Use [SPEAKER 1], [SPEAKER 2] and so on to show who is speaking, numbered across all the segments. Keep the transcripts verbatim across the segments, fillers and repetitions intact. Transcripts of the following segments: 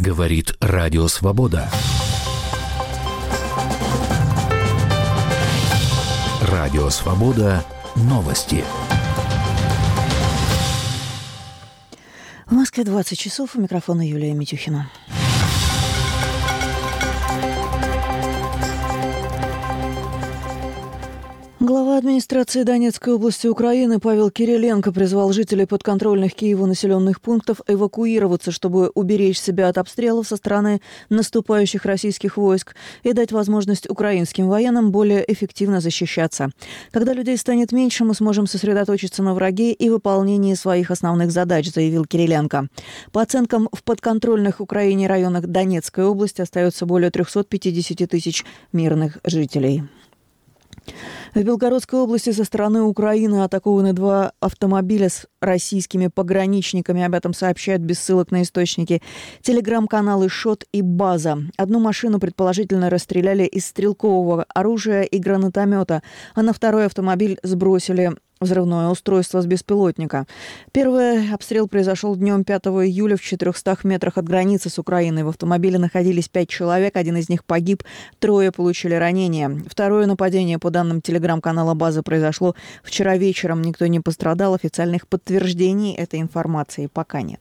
[SPEAKER 1] Говорит Радио Свобода. Радио Свобода. Новости.
[SPEAKER 2] В Москве двадцать часов. У микрофона Юлия Митюхина. Глава администрации Донецкой области Украины Павел Кириленко призвал жителей подконтрольных Киеву населенных пунктов эвакуироваться, чтобы уберечь себя от обстрелов со стороны наступающих российских войск и дать возможность украинским военным более эффективно защищаться. Когда людей станет меньше, мы сможем сосредоточиться на враге и выполнении своих основных задач, заявил Кириленко. По оценкам, в подконтрольных Украине районах Донецкой области остается более триста пятьдесят тысяч мирных жителей. В Белгородской области со стороны Украины атакованы два автомобиля с российскими пограничниками. Об этом сообщают без ссылок на источники телеграм-каналы «Шот» и «База». Одну машину предположительно расстреляли из стрелкового оружия и гранатомета, а на второй автомобиль сбросили взрывное устройство с беспилотника. Первый обстрел произошел днем пятого июля в четырехстах метрах от границы с Украиной. В автомобиле находились пять человек, один из них погиб, трое получили ранения. Второе нападение, по данным телеграм-канала «База», произошло вчера вечером. Никто не пострадал. Официальных подтверждений этой информации пока нет.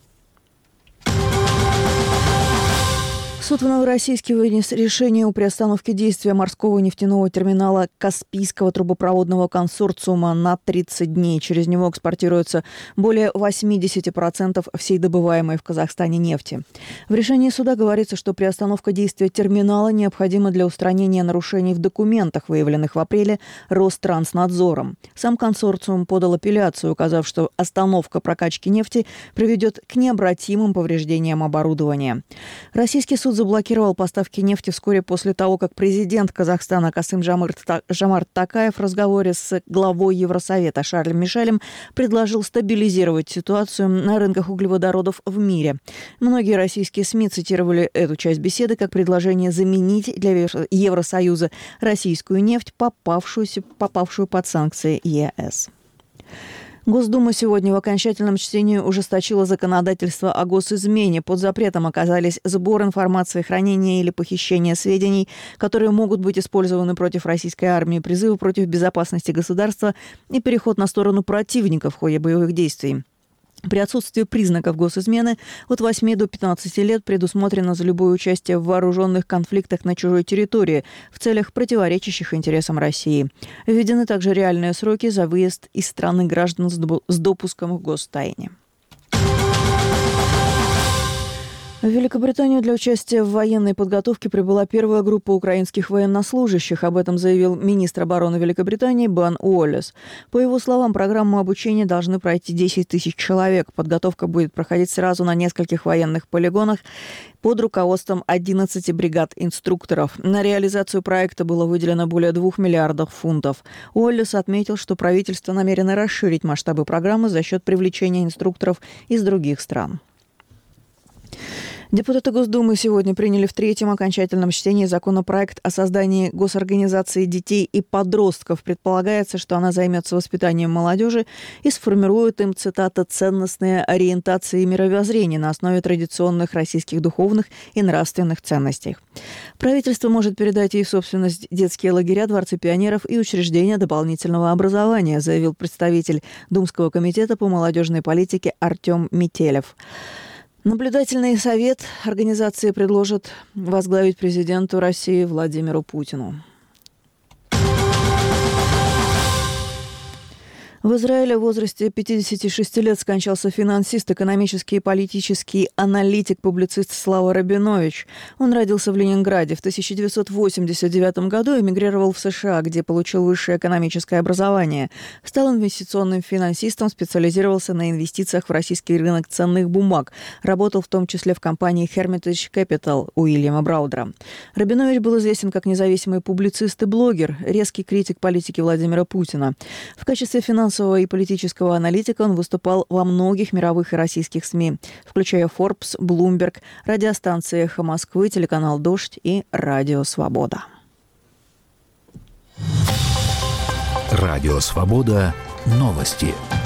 [SPEAKER 2] Суд в Новороссийске вынес решение о приостановке действия морского нефтяного терминала Каспийского трубопроводного консорциума на тридцать дней. Через него экспортируется более восемьдесят процентов всей добываемой в Казахстане нефти. В решении суда говорится, что приостановка действия терминала необходима для устранения нарушений в документах, выявленных в апреле Ространснадзором. Сам консорциум подал апелляцию, указав, что остановка прокачки нефти приведет к необратимым повреждениям оборудования. Российский суд заблокировал поставки нефти вскоре после того, как президент Казахстана Касым-Жомарт Токаев в разговоре с главой Евросовета Шарлем Мишелем предложил стабилизировать ситуацию на рынках углеводородов в мире. Многие российские СМИ цитировали эту часть беседы как предложение заменить для Евросоюза российскую нефть, попавшую, попавшую под санкции ЕС. Госдума сегодня в окончательном чтении ужесточила законодательство о госизмене. Под запретом оказались сбор информации, хранение или похищение сведений, которые могут быть использованы против российской армии, призывы против безопасности государства и переход на сторону противника в ходе боевых действий. При отсутствии признаков госизмены от восьми до пятнадцати лет предусмотрено за любое участие в вооруженных конфликтах на чужой территории в целях, противоречащих интересам России. Введены также реальные сроки за выезд из страны граждан с допуском к гостайне. В Великобританию для участия в военной подготовке прибыла первая группа украинских военнослужащих. Об этом заявил министр обороны Великобритании Бен Уоллес. По его словам, программу обучения должны пройти десять тысяч человек. Подготовка будет проходить сразу на нескольких военных полигонах под руководством одиннадцати бригад инструкторов. На реализацию проекта было выделено более двух миллиардов фунтов. Уоллес отметил, что правительство намерено расширить масштабы программы за счет привлечения инструкторов из других стран. Депутаты Госдумы сегодня приняли в третьем окончательном чтении законопроект о создании госорганизации детей и подростков. Предполагается, что она займется воспитанием молодежи и сформирует им, цитата, «ценностные ориентации и мировоззрения на основе традиционных российских духовных и нравственных ценностей». Правительство может передать ей в собственность детские лагеря, дворцы пионеров и учреждения дополнительного образования, заявил представитель Думского комитета по молодежной политике Артем Метелев. Наблюдательный совет организации предложат возглавить президенту России Владимиру Путину. В Израиле в возрасте пятидесяти шести лет скончался финансист, экономический и политический аналитик, публицист Слава Рабинович. Он родился в Ленинграде. В тысяча девятьсот восемьдесят девятом году эмигрировал в США, где получил высшее экономическое образование. Стал инвестиционным финансистом, специализировался на инвестициях в российский рынок ценных бумаг. Работал в том числе в компании Hermitage Capital Уильяма Браудера. Рабинович был известен как независимый публицист и блогер, резкий критик политики Владимира Путина. В качестве финансового и политического аналитика он выступал во многих мировых и российских СМИ, включая Forbes, Bloomberg, радиостанции «Эхо Москвы», телеканал «Дождь» и Радио Свобода.
[SPEAKER 1] Радио Свобода. Новости.